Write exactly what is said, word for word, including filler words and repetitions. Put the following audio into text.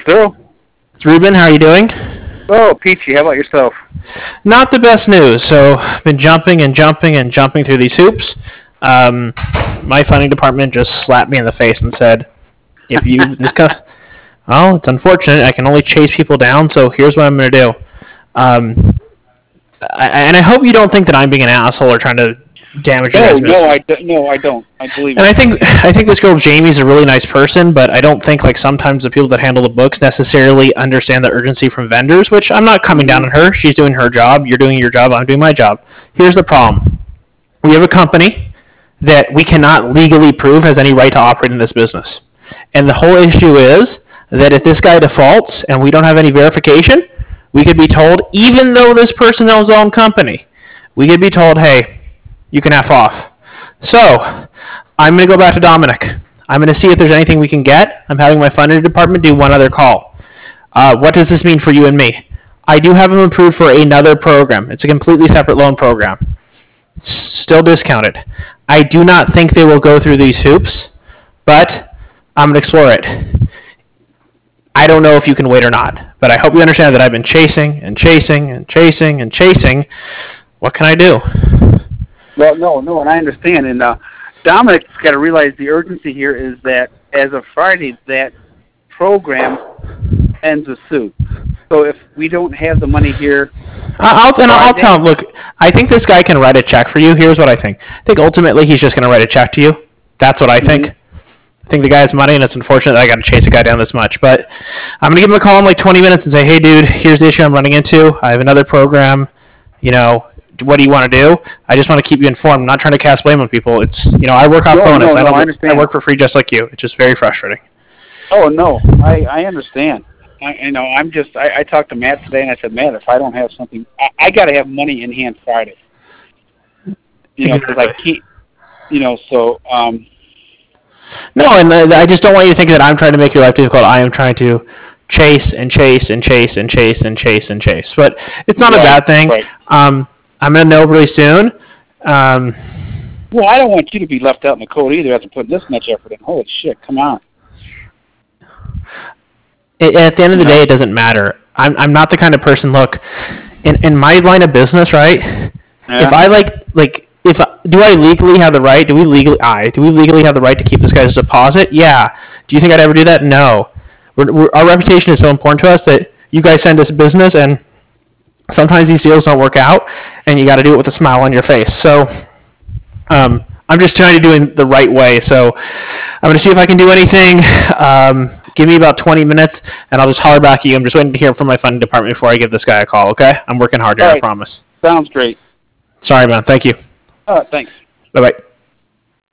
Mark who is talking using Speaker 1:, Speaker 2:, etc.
Speaker 1: through.
Speaker 2: It's Ruben. How are you doing?
Speaker 1: Oh, peachy. How about yourself?
Speaker 2: Not the best news. So, I've been jumping and jumping and jumping through these hoops. Um, my funding department just slapped me in the face and said, "If you this co- well, it's unfortunate. I can only chase people down. So here's what I'm going to do." Um, I, and I hope you don't think that I'm being an asshole or trying to damage your
Speaker 1: No,
Speaker 2: guys'
Speaker 1: no, I
Speaker 2: business.
Speaker 1: do, no, I don't. I believe
Speaker 2: And
Speaker 1: it.
Speaker 2: I think I think this girl Jamie's a really nice person, but I don't think like sometimes the people that handle the books necessarily understand the urgency from vendors. Which I'm not coming down on her. She's doing her job. You're doing your job. I'm doing my job. Here's the problem: we have a company that we cannot legally prove has any right to operate in this business, and the whole issue is that if this guy defaults and we don't have any verification, we could be told, even though this person owns his own company, we could be told, hey, you can F off. So, I'm going to go back to Dominic. I'm going to see if there's anything we can get. I'm having my funding department do one other call. Uh, what does this mean for you and me? I do have him approved for another program. It's a completely separate loan program. It's still discounted. I do not think they will go through these hoops, but I'm going to explore it. I don't know if you can wait or not, but I hope you understand that I've been chasing and chasing and chasing and chasing. What can I do?
Speaker 1: Well, no, no, and I understand. And uh, Dominic's got to realize the urgency here is that as of Friday, that program ends with Sue. So if we don't have the money here,
Speaker 2: I'll, and I'll tell him, look, I think this guy can write a check for you. Here's what I think. I think ultimately he's just going to write a check to you. That's what I think. Mm-hmm. I think the guy has money, and it's unfortunate that I got to chase a guy down this much. But I'm going to give him a call in like twenty minutes and say, hey, dude, here's the issue I'm running into. I have another program. You know, what do you want to do? I just want to keep you informed. I'm not trying to cast blame on people. It's, you know, I work off
Speaker 1: no,
Speaker 2: bonus.
Speaker 1: No, no,
Speaker 2: I, don't,
Speaker 1: I understand.
Speaker 2: I work for free just like you. It's just very frustrating.
Speaker 1: Oh, no, I, I understand. I, you know, I'm just, I, I talked to Matt today, and I said, Matt, if I don't have something, I, I got to have money in hand Friday. You know, because I can't, you know, so, um,
Speaker 2: no, and I just don't want you to think that I'm trying to make your life difficult. I am trying to chase and chase and chase and chase and chase and chase. But it's not right, a bad thing. Right. Um, I'm going to know really soon. Um,
Speaker 1: well, I don't want you to be left out in the cold either after putting this much effort in. Holy shit, come on.
Speaker 2: It, at the end of the day, it doesn't matter. I'm I'm not the kind of person, look, in, in my line of business, right, yeah. if I like, like, if do I legally have the right? Do we legally? I do we legally have the right to keep this guy's deposit? Yeah. Do you think I'd ever do that? No. We're, we're, our reputation is so important to us that you guys send us business, and sometimes these deals don't work out, and you got to do it with a smile on your face. So, um, I'm just trying to do it the right way. So, I'm going to see if I can do anything. Um, give me about twenty minutes, and I'll just holler back at you. I'm just waiting to hear from my funding department before I give this guy a call. Okay? I'm working hard here.
Speaker 1: Right.
Speaker 2: I promise.
Speaker 1: Sounds great.
Speaker 2: Sorry, man. Thank you.
Speaker 1: Uh, thanks.
Speaker 2: Bye-bye.